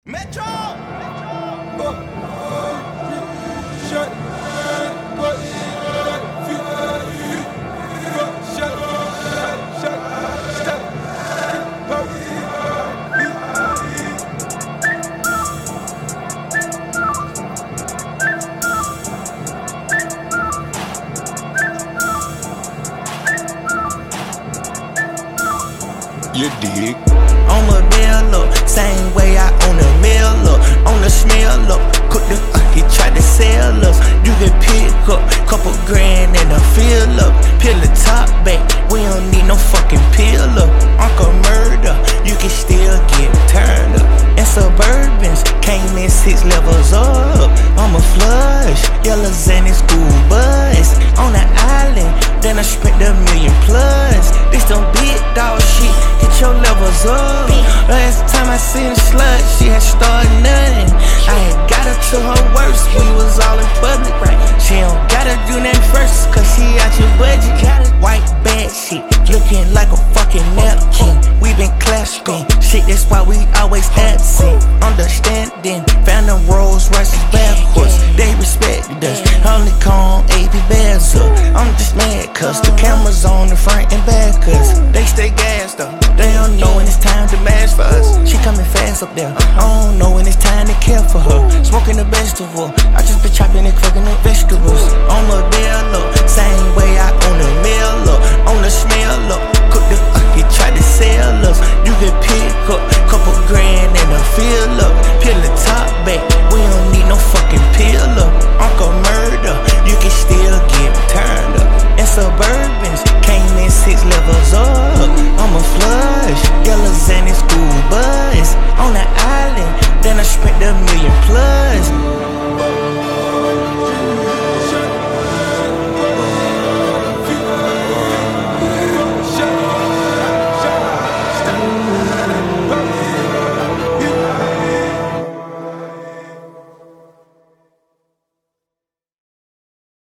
Metro! You dig? On a bill up, same way I own a mill up. On the smell up, cook the he tried to sell us. You can pick up couple grand and a fill up. Peel the top back, we don't need no fucking pill up. Uncle murder, you can still get turned up. And Suburbans came in 6 levels up. I'm a flush, yellows and it's school bus. On the island, then I spent $1 million plus. This some big dog shit, get your levels up. Last time I seen a slut, she had started nothing. I had got her to her worst, we was all in public, right? She don't gotta do nothing first, cause she out your budget. White bad shit, looking like a fucking napkin. We been clashing, shit, that's why we always absent. Understanding, found them Rolls Royces backwards. They respected us, only call AP Bears up. I'm just mad cause the cameras on the front and back cause they stay gassed up. They don't know when it's time to mash for us. She coming fast up there, I don't know when it's time to care for her. Smoking the vegetable, I just been chopping and cooking the vegetables. On the bill up, same way I own a mill up. On the smell up, cook the he tried to sell us. You can pick up couple grand and a fill up. Peel the top back, we don't need no fucking pill up. Uncle murder, you can still get turned up. And Suburbans came in 6 levels up. I'm a flush, yellows and it's school bus. On the island, then I spent $1 million